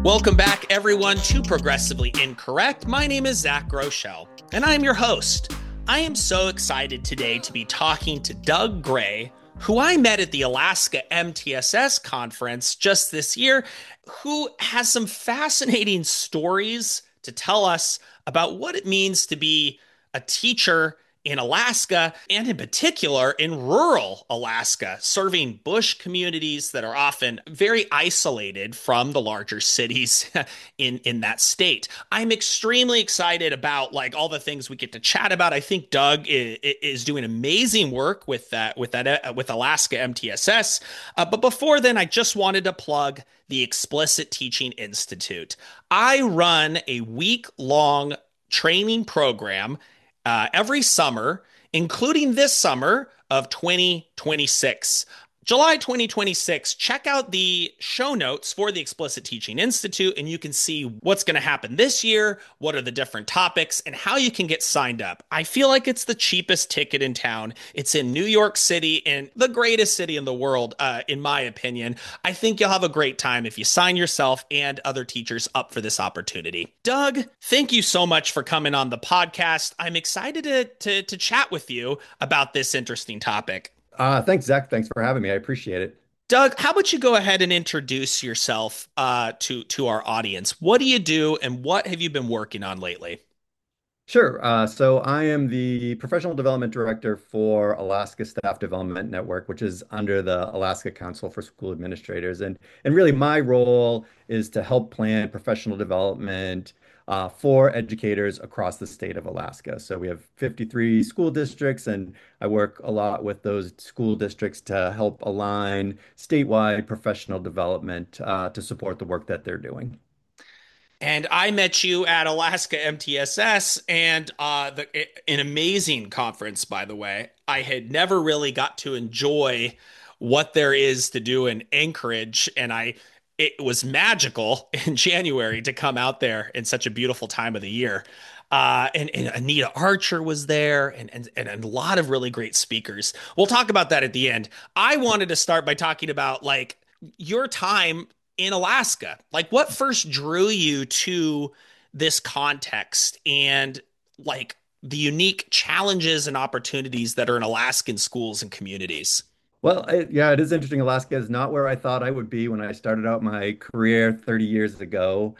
Welcome back, everyone, to Progressively Incorrect. My name is Zach Groeschel, and I am your host. I am so excited today to be talking to Doug Gray, who I met at the Alaska MTSS conference just this year, who has some fascinating stories to tell us about what it means to be a teacher in Alaska, and in particular in rural Alaska, serving bush communities that are often very isolated from the larger cities in that state. I'm extremely excited about like all the things we get to chat about. I think Doug is doing amazing work with Alaska MTSS. But before then, I just wanted to plug the Explicit Teaching Institute. I run a week-long training program every summer, including this summer of 2026. July 2026, check out the show notes for the Explicit Teaching Institute, and you can see what's going to happen this year, what are the different topics, and how you can get signed up. I feel like it's the cheapest ticket in town. It's in New York City, and the greatest city in the world, in my opinion. I think you'll have a great time if you sign yourself and other teachers up for this opportunity. Doug, thank you so much for coming on the podcast. I'm excited to chat with you about this interesting topic. Thanks, Zach. Thanks for having me. I appreciate it. Doug, how about you go ahead and introduce yourself to our audience? What do you do, and what have you been working on lately? Sure. So I am the professional development director for Alaska Staff Development Network, which is under the Alaska Council for School Administrators. And really my role is to help plan professional development for educators across the state of Alaska. So we have 53 school districts, and I work a lot with those school districts to help align statewide professional development to support the work that they're doing. And I met you at Alaska MTSS, and an amazing conference, by the way. I had never really got to enjoy what there is to do in Anchorage, and it was magical in January to come out there in such a beautiful time of the year. And Anita Archer was there, and a lot of really great speakers. We'll talk about that at the end. I wanted to start by talking about like your time in Alaska. Like, what first drew you to this context and like the unique challenges and opportunities that are in Alaskan schools and communities? Well, yeah, it is interesting. Alaska is not where I thought I would be when I started out my career 30 years ago.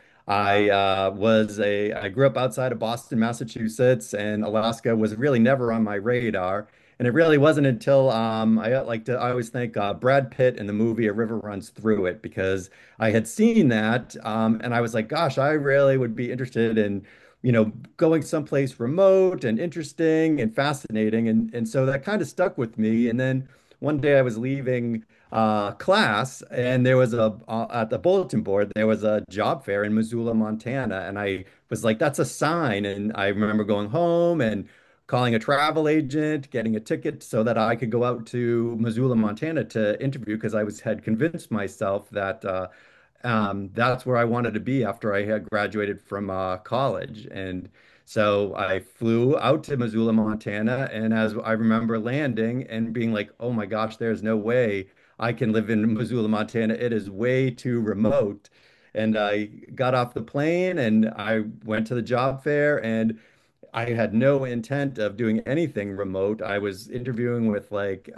I grew up outside of Boston, Massachusetts, and Alaska was really never on my radar. And it really wasn't until I always think Brad Pitt in the movie A River Runs Through It, because I had seen that, and I was like, gosh, I really would be interested in, going someplace remote and interesting and fascinating. And so that kind of stuck with me. And then one day I was leaving class, and there was at the bulletin board there was a job fair in Missoula, Montana, and I was like, "That's a sign." And I remember going home and calling a travel agent, getting a ticket so that I could go out to Missoula, Montana to interview because had convinced myself that that's where I wanted to be after I had graduated from college. And so I flew out to Missoula, Montana, and as I remember landing and being like, "Oh my gosh, there's no way I can live in Missoula, Montana. It is way too remote." And I got off the plane and I went to the job fair, and I had no intent of doing anything remote. I was interviewing with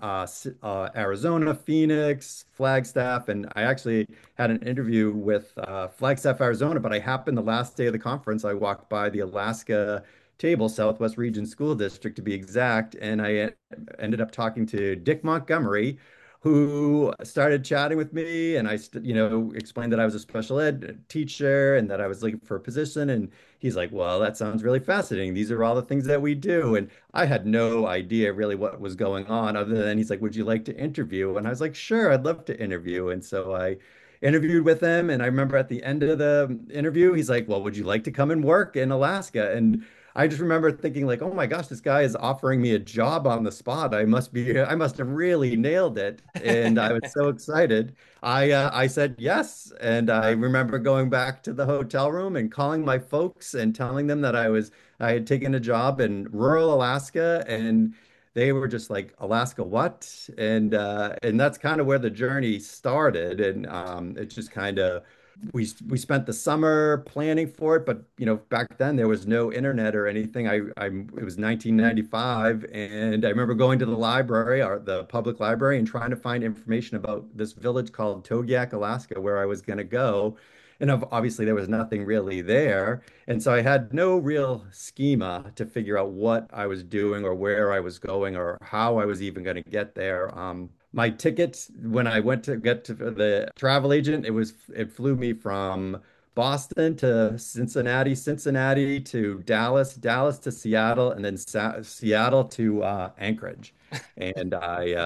Arizona, Phoenix, Flagstaff, and I actually had an interview with Flagstaff, Arizona. But I happened the last day of the conference, I walked by the Alaska table, Southwest Region School District to be exact, and ended up talking to Dick Montgomery, who started chatting with me, and explained that I was a special ed teacher and that I was looking for a position. And he's like, "Well, that sounds really fascinating. These are all the things that we do." And I had no idea really what was going on, other than he's like, "Would you like to interview?" And I was like, "Sure, I'd love to interview." And so I interviewed with him. And I remember at the end of the interview, he's like, "Well, would you like to come and work in Alaska?" And I just remember thinking like, "Oh my gosh, this guy is offering me a job on the spot. I must have really nailed it." And I was so excited. I said yes. And I remember going back to the hotel room and calling my folks and telling them that I had taken a job in rural Alaska. And they were just like, "Alaska, what?" And that's kind of where the journey started. And it just kind of we spent the summer planning for it, but back then there was no internet or anything. It was 1995, and I remember going to the library, or the public library, and trying to find information about this village called Togiak, Alaska, where I was going to go. And obviously there was nothing really there. And so I had no real schema to figure out what I was doing or where I was going or how I was even going to get there. My tickets, when I went to get to the travel agent, it flew me from Boston to Cincinnati, Cincinnati to Dallas, Dallas to Seattle, and then Seattle to Anchorage. And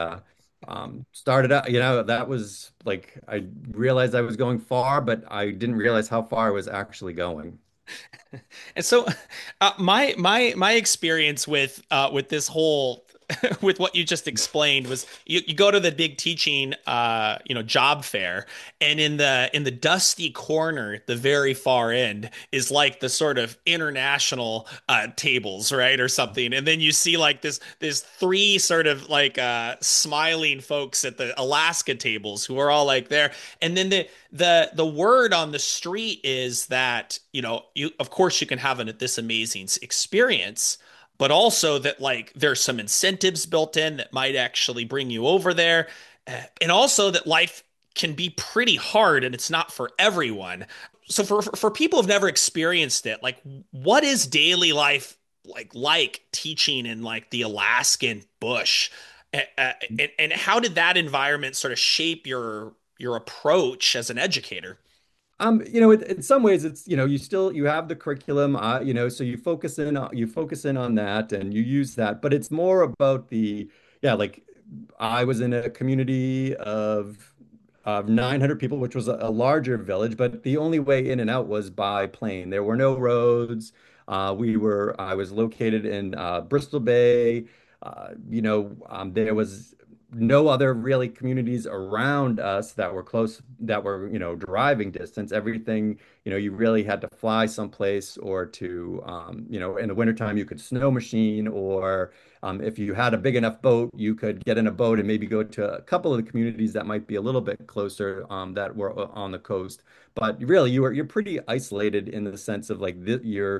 I started out, that was like I realized I was going far, but I didn't realize how far I was actually going. And so, my experience with this whole with what you just explained was you go to the big teaching job fair, and in the dusty corner at the very far end is like the sort of international tables, right, or something, and then you see like this three sort of like smiling folks at the Alaska tables who are all like there, and then the word on the street is that you of course you can have this amazing experience, but also that like there's some incentives built in that might actually bring you over there, and also that life can be pretty hard and it's not for everyone. So for people who've never experienced it, like what is daily life like teaching in like the Alaskan bush? And how did that environment sort of shape your approach as an educator? In some ways it's, you have the curriculum, so you focus in on that and you use that, but it's more about yeah, like I was in a community of 900 people, which was a larger village, but the only way in and out was by plane. There were no roads. I was located in Bristol Bay. There was no other really communities around us that were close, that were, driving distance. Everything, you really had to fly someplace or to, in the wintertime, you could snow machine or if you had a big enough boat, you could get in a boat and maybe go to a couple of the communities that might be a little bit closer that were on the coast. But really, you're pretty isolated in the sense of like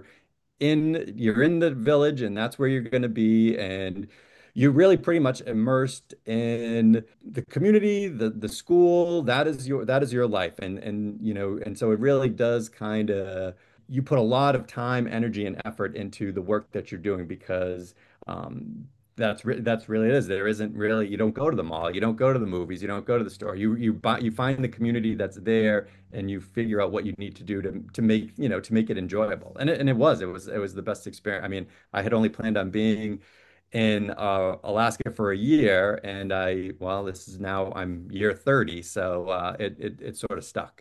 you're in the village and that's where you're going to be, and you're really pretty much immersed in the community, the school. That is your life, and so it really does kind of, you put a lot of time, energy, and effort into the work that you're doing because um, that's really it is. There isn't really, you don't go to the mall, you don't go to the movies, you don't go to the store. You find the community that's there and you figure out what you need to do to make it enjoyable. And it was the best experience. I mean, I had only planned on being in Alaska for a year, and this is now I'm year 30, so it sort of stuck.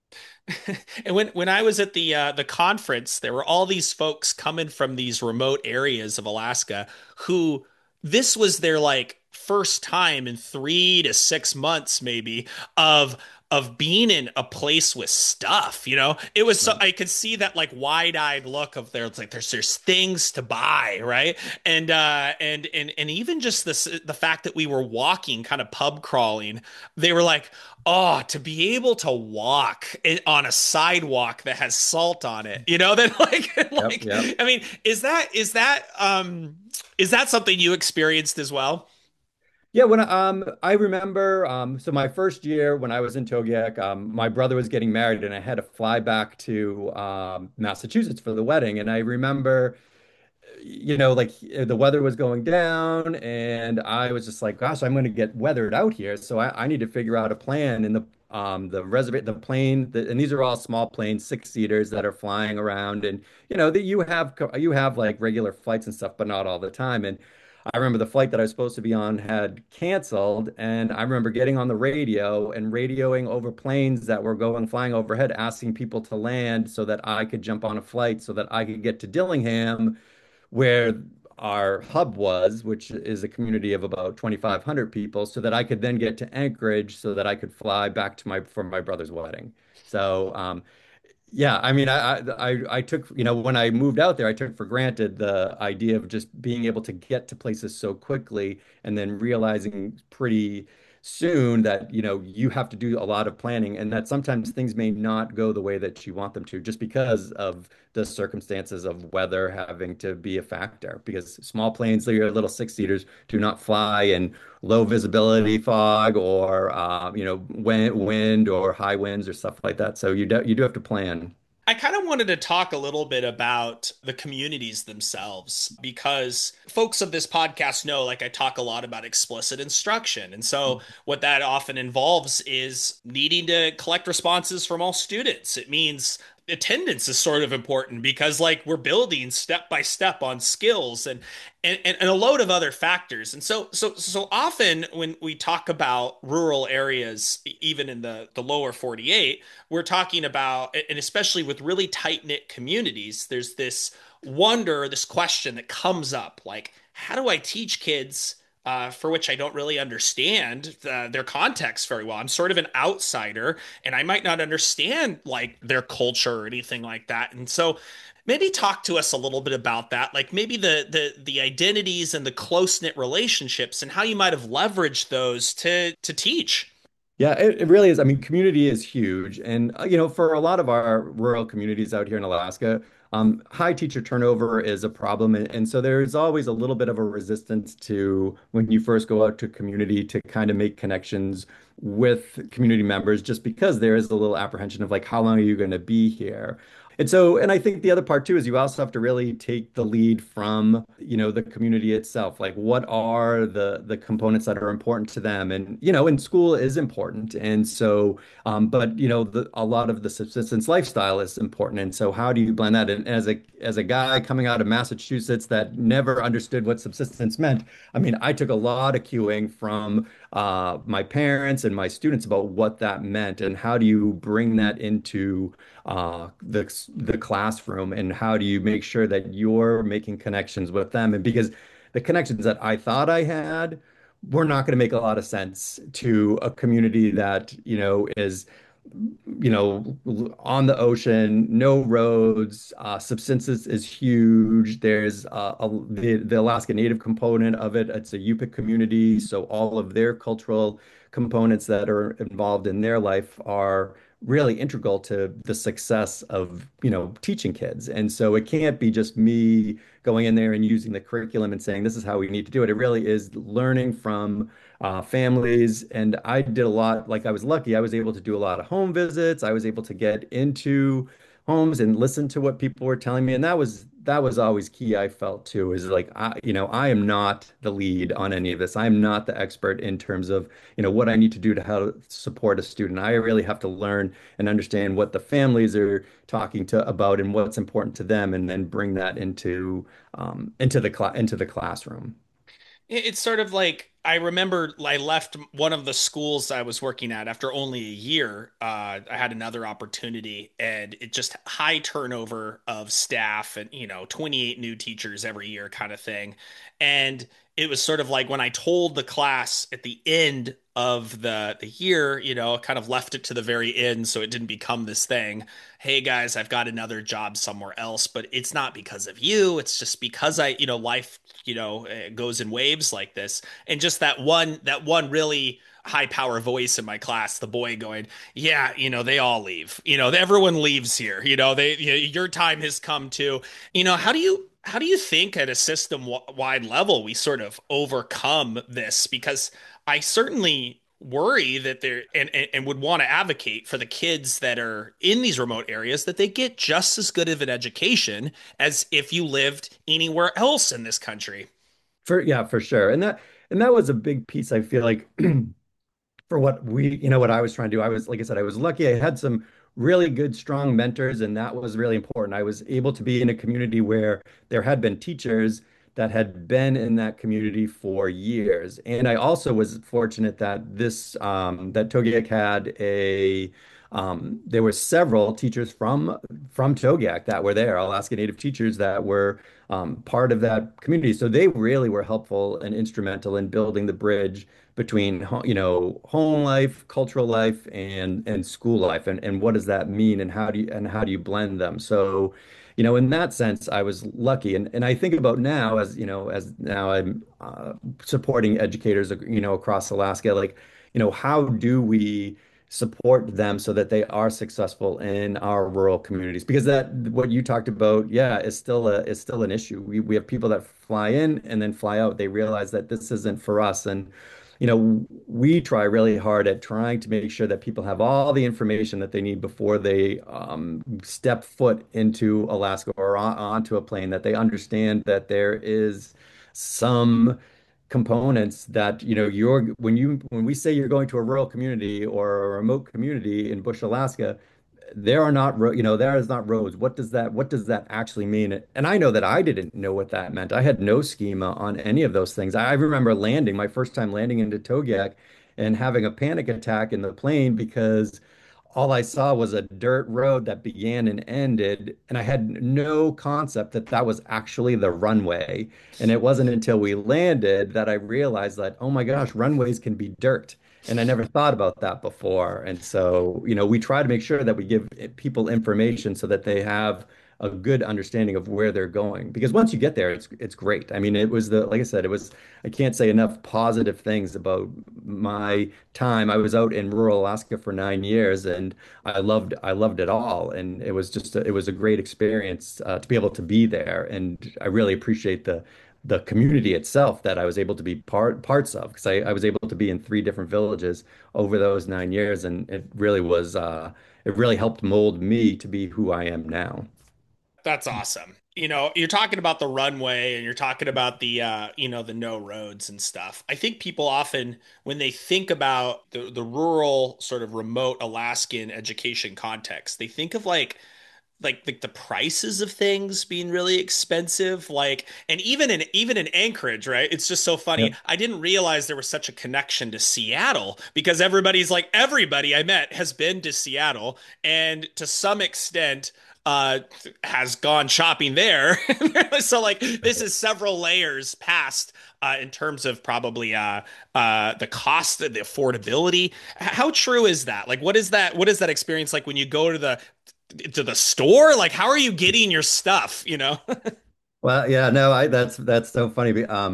And when I was at the conference, there were all these folks coming from these remote areas of Alaska who this was their like first time in 3 to 6 months maybe of being in a place with stuff, it was so Right. I could see that like wide-eyed look of there. It's like there's things to buy, right? And even just the fact that we were walking, kind of pub crawling, they were like, oh, to be able to walk on a sidewalk that has salt on it, that like Yep, like yep. I mean, is that something you experienced as well? Yeah, when I remember, so my first year when I was in Togiak, my brother was getting married and I had to fly back to Massachusetts for the wedding. And I remember, like the weather was going down and I was just like, gosh, I'm going to get weathered out here. So I need to figure out a plan. And the plane, and these are all small planes, six-seaters that are flying around. And that you have like regular flights and stuff, but not all the time. And I remember the flight that I was supposed to be on had canceled, and I remember getting on the radio and radioing over planes that were flying overhead, asking people to land so that I could jump on a flight so that I could get to Dillingham, where our hub was, which is a community of about 2,500 people, so that I could then get to Anchorage so that I could fly back to my for my brother's wedding. So yeah, I mean, I took, when I moved out there, I took for granted the idea of just being able to get to places so quickly, and then realizing pretty soon that, you have to do a lot of planning and that sometimes things may not go the way that you want them to just because of the circumstances of weather having to be a factor. Because small planes, your little six-seaters, do not fly in low visibility fog or, wind or high winds or stuff like that. So you do have to plan. I kind of wanted to talk a little bit about the communities themselves because folks of this podcast know, like, I talk a lot about explicit instruction. And so, what that often involves is needing to collect responses from all students. It means attendance is sort of important because, like, we're building step by step on skills and a load of other factors. And so often when we talk about rural areas, even in the lower 48, we're talking about, and especially with really tight-knit communities, there's this wonder, this question that comes up, like, how do I teach kids for which I don't really understand their context very well? I'm sort of an outsider, and I might not understand like their culture or anything like that. And so maybe talk to us a little bit about that, like maybe the identities and the close-knit relationships and how you might have leveraged those to teach. Yeah, it really is. I mean, community is huge. And, for a lot of our rural communities out here in Alaska, high teacher turnover is a problem. And so there's always a little bit of a resistance to when you first go out to community to kind of make connections with community members, just because there is a little apprehension of like, how long are you going to be here? And I think the other part too is you also have to really take the lead from, the community itself. Like, what are the components that are important to them? And, in school is important. And so, but a lot of the subsistence lifestyle is important. And so how do you blend that? And as a guy coming out of Massachusetts that never understood what subsistence meant, I mean, I took a lot of cueing from my parents and my students about what that meant and how do you bring that into the classroom, and how do you make sure that you're making connections with them? And because the connections that I thought I had were not going to make a lot of sense to a community that, is, on the ocean, no roads, subsistence is huge. There's the Alaska Native component of it. It's a Yupik community, so all of their cultural components that are involved in their life are really integral to the success of, teaching kids. And so it can't be just me going in there and using the curriculum and saying, this is how we need to do it. It really is learning from families. And I did a lot, like I was lucky, I was able to do a lot of home visits. I was able to get into homes and listen to what people were telling me. And that was always key, I felt too, is like, I am not the lead on any of this. I'm not the expert in terms of, what I need to do to help support a student. I really have to learn and understand what the families are talking to about and what's important to them, and then bring that into the classroom. It's sort of like I remember I left one of the schools I was working at after only a year. I had another opportunity, and it just high turnover of staff, and 28 new teachers every year, kind of thing. And it was sort of like when I told the class at the end of the year, kind of left it to the very end so it didn't become this thing. Hey guys, I've got another job somewhere else, but it's not because of you. It's just because life, goes in waves like this. And just that one really high power voice in my class, the boy going, yeah, they all leave, everyone leaves here, your time has come too. How do you think at a system wide level we sort of overcome this? Because I certainly worry that they're and would want to advocate for the kids that are in these remote areas that they get just as good of an education as if you lived anywhere else in this country. Yeah, for sure. And that was a big piece, I feel like, for what I was trying to do. I was, like I said, I was lucky. I had some really good, strong mentors, and that was really important. I was able to be in a community where there had been teachers that had been in that community for years. And I also was fortunate that that Togiak had there were several teachers from Togiak that were there, Alaska Native teachers that were part of that community. So they really were helpful and instrumental in building the bridge between home life, cultural life, and school life, and what does that mean, and how do you blend them? So, in that sense, I was lucky, and I think about now as now I'm supporting educators, across Alaska, like. how do we support them so that they are successful in our rural communities? Because that what you talked about, yeah, is still an issue. We have people that fly in and then fly out. They realize that this isn't for us, and we try really hard at trying to make sure that people have all the information that they need before they step foot into Alaska or onto a plane, that they understand that there is some components that, when we say you're going to a rural community or a remote community in Bush, Alaska, there is not roads. What does that actually mean? And I know that I didn't know what that meant. I had no schema on any of those things. I remember my first time landing into Togiak and having a panic attack in the plane because all I saw was a dirt road that began and ended, and I had no concept that that was actually the runway. And it wasn't until we landed that I realized that, oh my gosh, runways can be dirt. And I never thought about that before. And so, we try to make sure that we give people information so that they have a good understanding of where they're going. Because once you get there, it's great. I mean, like I said, I can't say enough positive things about my time. I was out in rural Alaska for 9 years, and I loved it all. And it was a great experience to be able to be there. And I really appreciate the community itself that I was able to be parts of, because I was able to be in three different villages over those 9 years, and it really helped mold me to be who I am now. That's awesome. You're talking about the runway and you're talking about the no roads and stuff. I think people often, when they think about the rural sort of remote Alaskan education context, they think of like the prices of things being really expensive, and even in Anchorage, right? It's just so funny. Yep. I didn't realize there was such a connection to Seattle because everybody I met has been to Seattle and to some extent has gone shopping there. So like this is several layers past in terms of probably the cost, the affordability. How true is that? Like what is that experience like when you go to the store? Like, how are you getting your stuff, you know? Well, yeah, no, that's so funny.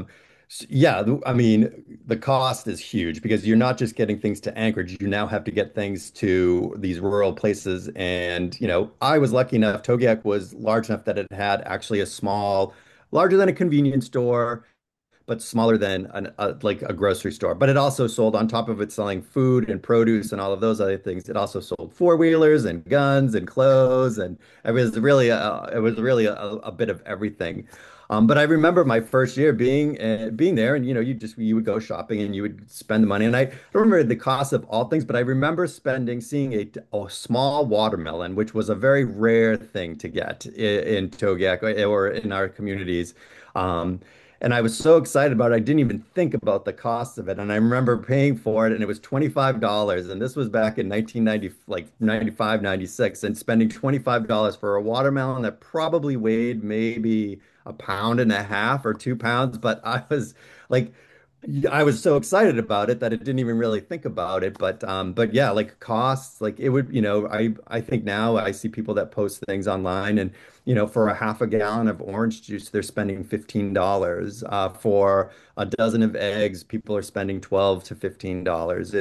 Yeah, I mean, the cost is huge because you're not just getting things to Anchorage, you now have to get things to these rural places. And, I was lucky enough, Togiak was large enough that it had actually larger than a convenience store, but smaller than like a grocery store. But it also sold, on top of it selling food and produce and all of those other things, it also sold four-wheelers and guns and clothes, and it was really a bit of everything. But I remember my first year being there, and you would go shopping and you would spend the money. And I don't remember the cost of all things, but I remember seeing a small watermelon, which was a very rare thing to get in Togiak or in our communities. Um, and I was so excited about it, I didn't even think about the cost of it. And I remember paying for it, and it was $25. And this was back in 1990, like 95, 96, and spending $25 for a watermelon that probably weighed maybe a pound and a half or 2 pounds. But like, I was so excited about it that I didn't even really think about it. But yeah, like costs, like it would, I think now I see people that post things online, and for a half a gallon of orange juice, they're spending $15. For a dozen of eggs, people are spending $12 to $15.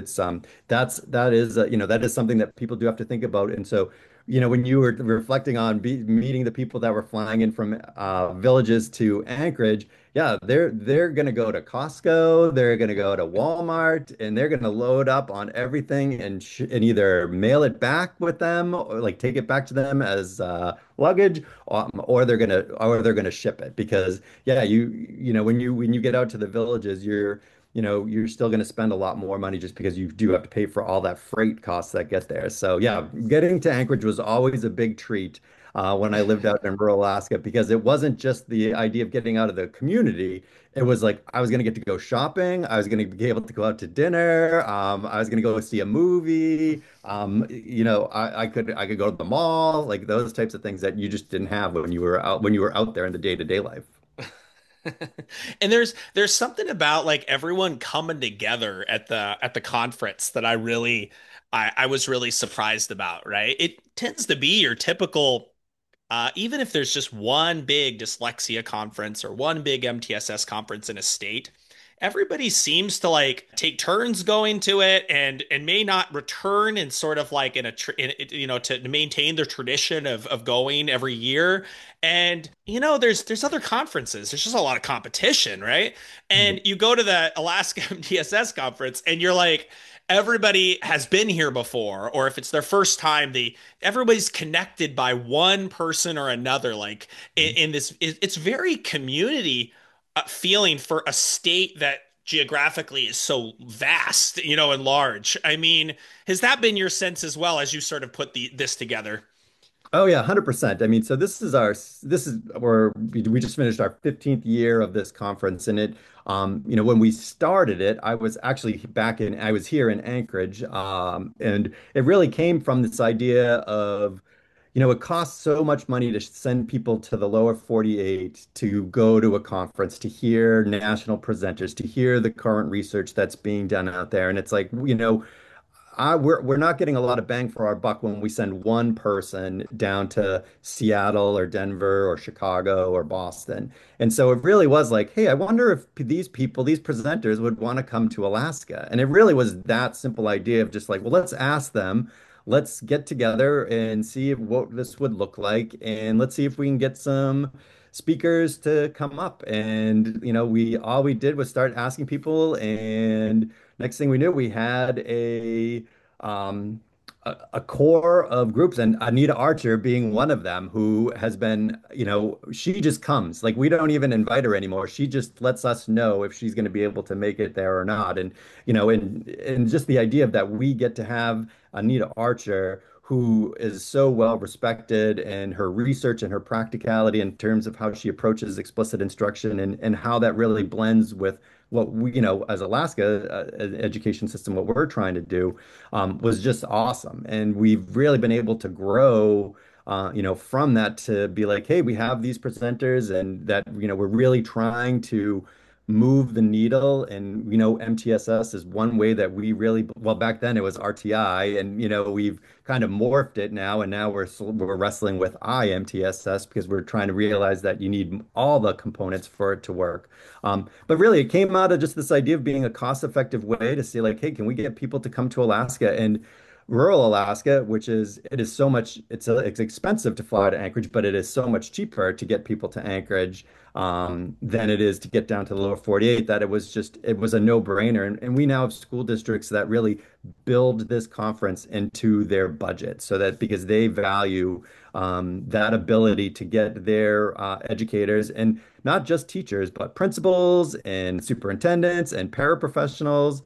That is something that people do have to think about. And so, when you were reflecting on meeting the people that were flying in from villages to Anchorage, yeah, they're gonna go to Costco, they're gonna go to Walmart, and they're gonna load up on everything and either mail it back with them or like take it back to them as luggage, or they're gonna ship it. Because yeah, when you get out to the villages, you're still going to spend a lot more money just because you do have to pay for all that freight costs that get there. So yeah, getting to Anchorage was always a big treat when I lived out in rural Alaska, because it wasn't just the idea of getting out of the community. It was like I was going to get to go shopping. I was going to be able to go out to dinner. I was going to go see a movie. I could go to the mall, like those types of things that you just didn't have when you were out there in the day-to-day life. And there's something about like everyone coming together at the conference that I was really surprised about, right? It tends to be your typical even if there's just one big dyslexia conference or one big MTSS conference in a state, everybody seems to like take turns going to it and may not return in sort of like to maintain their tradition of going every year. And there's other conferences. There's just a lot of competition, right? And you go to the Alaska MTSS conference and you're like, everybody has been here before, or if it's their first time, everybody's connected by one person or another. Like in this, it's very community feeling for a state that geographically is so vast, and large. I mean, has that been your sense as well as you sort of put this together? Oh yeah, 100%. I mean, so this is where we just finished our 15th year of this conference, and when we started it, I was here in Anchorage, and it really came from this idea of, it costs so much money to send people to the lower 48 to go to a conference, to hear national presenters, to hear the current research that's being done out there, and it's like, we're not getting a lot of bang for our buck when we send one person down to Seattle or Denver or Chicago or Boston. And so it really was like, hey, I wonder if these people, these presenters would want to come to Alaska. And it really was that simple idea of just like, well, let's ask them. Let's get together and see what this would look like. And let's see if we can get some speakers to come up. And, we all we did was start asking people, and next thing we knew, we had um, a core of groups, and Anita Archer being one of them, who has been, she just comes. Like, we don't even invite her anymore. She just lets us know if she's going to be able to make it there or not. And just the idea of that we get to have Anita Archer, who is so well respected, and her research and her practicality in terms of how she approaches explicit instruction, and how that really blends with what we, as Alaska education system, what we're trying to do, was just awesome. And we've really been able to grow, from that to be like, hey, we have these presenters, and that, we're really trying to move the needle. And, MTSS is one way that we really, well, back then it was RTI, and, we've kind of morphed it now. And now we're wrestling with IMTSS, because we're trying to realize that you need all the components for it to work. But really, it came out of just this idea of being a cost-effective way to say, like, hey, can we get people to come to Alaska? And rural Alaska, it is so much, it's expensive to fly to Anchorage, but it is so much cheaper to get people to Anchorage, than it is to get down to the lower 48, that it was a no-brainer. And we now have school districts that really build this conference into their budget, so that because they value, that ability to get their educators, and not just teachers, but principals and superintendents and paraprofessionals,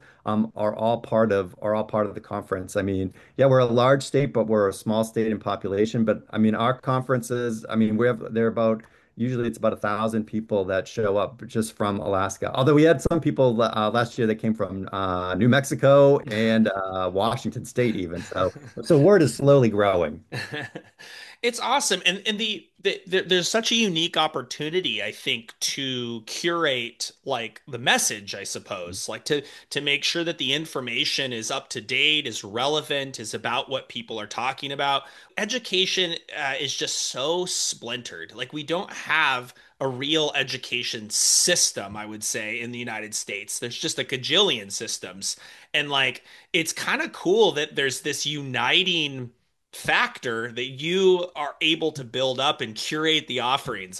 are all part of the conference. I mean, yeah, we're a large state, but we're a small state in population. But I mean, our conferences, I mean, they're about, usually it's about 1,000 people that show up just from Alaska. Although we had some people last year that came from New Mexico and Washington State even. So word is slowly growing. It's awesome, and there's such a unique opportunity, I think, to curate like the message, I suppose, like to make sure that the information is up to date, is relevant, is about what people are talking about. Education is just so splintered. Like we don't have a real education system, I would say, in the United States. There's just a gajillion systems, and like it's kind of cool that there's this uniting factor that you are able to build up and curate the offerings.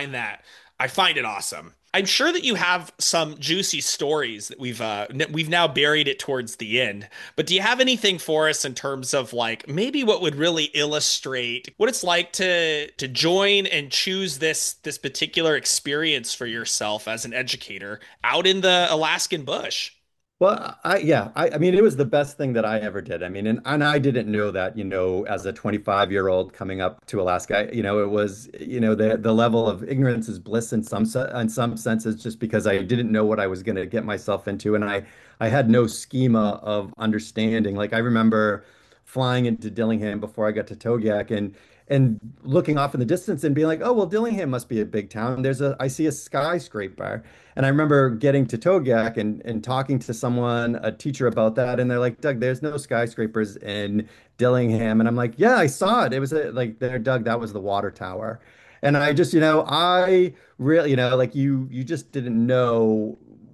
I find it awesome. I'm sure that you have some juicy stories that we've now buried it towards the end. But do you have anything for us in terms of like maybe what would really illustrate what it's like to join and choose this particular experience for yourself as an educator out in the Alaskan bush? Well, I mean, it was the best thing that I ever did. I mean, and I didn't know that, as a 25-year-old coming up to Alaska, it was, the level of ignorance is bliss in some senses, just because I didn't know what I was going to get myself into, and I had no schema of understanding. Like I remember flying into Dillingham before I got to Togiak, and looking off in the distance and being like, oh, well, Dillingham must be a big town. I see a skyscraper. And I remember getting to Togiak and talking to someone, a teacher, about that. And they're like, Doug, there's no skyscrapers in Dillingham. And I'm like, yeah, I saw it. It was like there, Doug, that was the water tower. And I just, I really, like you just didn't know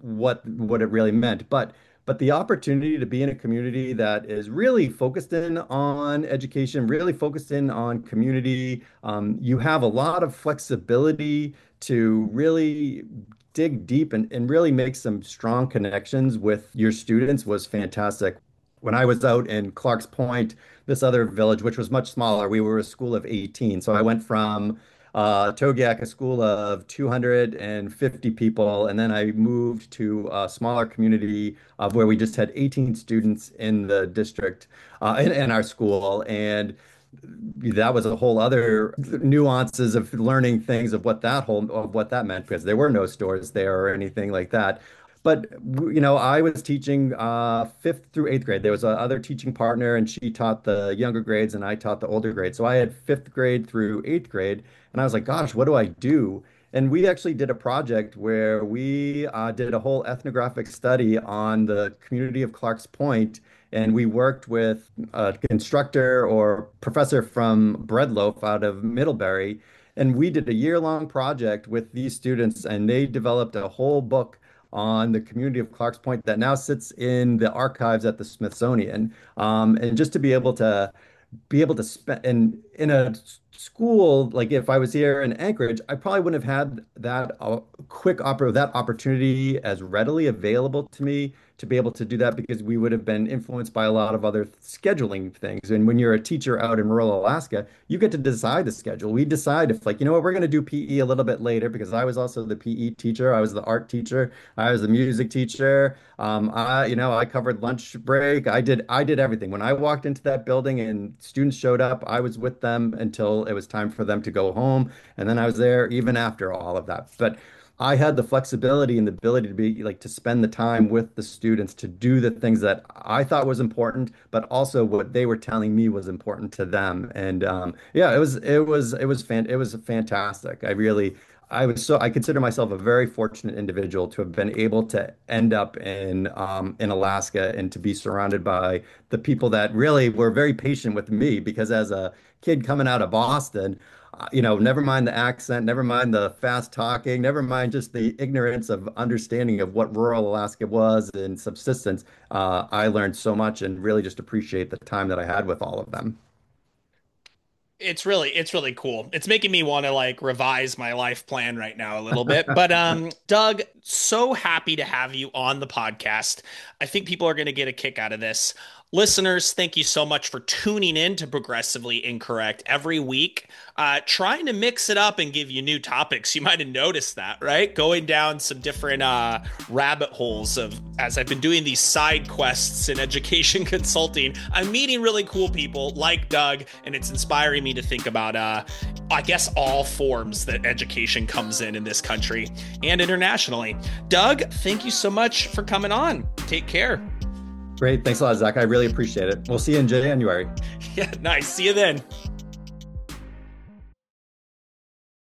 what it really meant. But the opportunity to be in a community that is really focused in on education, really focused in on community, you have a lot of flexibility to really dig deep and really make some strong connections with your students was fantastic. When I was out in Clark's Point, this other village, which was much smaller, we were a school of 18. So I went from Togiak, a school of 250 people, and then I moved to a smaller community of where we just had 18 students in the district in our school. And that was a whole other nuances of learning things of what that meant because there were no stores there or anything like that. But I was teaching fifth through eighth grade. There was a other teaching partner, and she taught the younger grades, and I taught the older grades. So I had fifth grade through eighth grade, and I was like, "Gosh, what do I do?" And we actually did a project where we did a whole ethnographic study on the community of Clark's Point, and we worked with an instructor or professor from Breadloaf out of Middlebury, and we did a year-long project with these students, and they developed a whole book on the community of Clark's Point that now sits in the archives at the Smithsonian. And just to be able to spend in a school like if I was here in Anchorage, I probably wouldn't have had that opportunity as readily available to me to be able to do that because we would have been influenced by a lot of other scheduling things. And when you're a teacher out in rural Alaska, you get to decide the schedule. We decide if like, we're going to do PE a little bit later because I was also the PE teacher, I was the art teacher, I was the music teacher. I covered lunch break. I did everything. When I walked into that building and students showed up, I was with them until it was time for them to go home. And then I was there even after all of that. But I had the flexibility and the ability to be like to spend the time with the students to do the things that I thought was important, but also what they were telling me was important to them. And yeah, it was fantastic. I consider myself a very fortunate individual to have been able to end up in Alaska and to be surrounded by the people that really were very patient with me because as a kid coming out of Boston, never mind the accent, never mind the fast talking, never mind just the ignorance of understanding of what rural Alaska was and subsistence. I learned so much and really just appreciate the time that I had with all of them. It's really cool. It's making me want to like revise my life plan right now a little bit. But Doug, so happy to have you on the podcast. I think people are going to get a kick out of this. Listeners, thank you so much for tuning in to Progressively Incorrect every week. Trying to mix it up and give you new topics. You might have noticed that, right? Going down some different rabbit holes of as I've been doing these side quests in education consulting. I'm meeting really cool people like Doug, and it's inspiring me to think about, I guess, all forms that education comes in this country and internationally. Doug, thank you so much for coming on. Take care. Great. Thanks a lot, Zach. I really appreciate it. We'll see you in January. Yeah, nice. See you then.